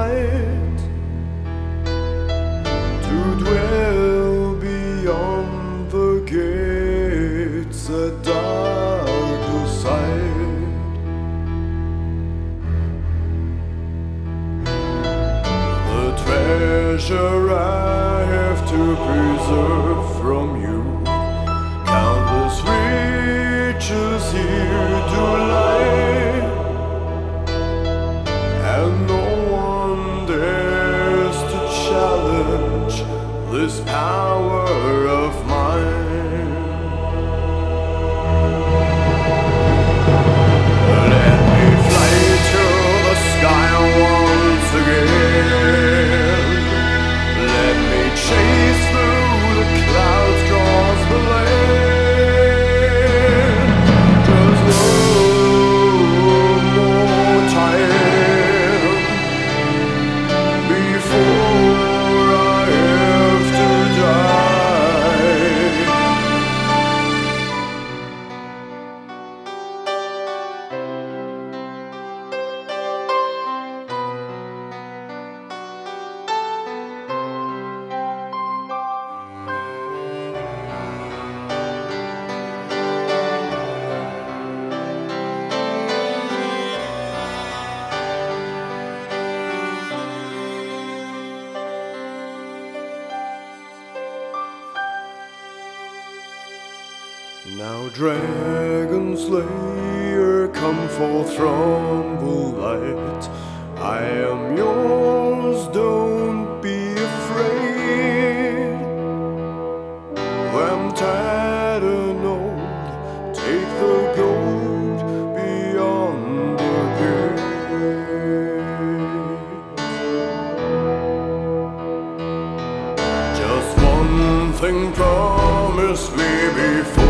light, to dwell beyond the gates at darker side. The treasure I have to preserve from you, countless riches here do lie, and no one dares to challenge this power of mine. Let me fly to the sky once again. Let me chase through the clouds across the land. Just one more time before I have to die. Now, Dragon Slayer, come forth from the light. I am yours, don't be afraid. I'm tired and old, take the gold beyond the gate. Just one thing promise me before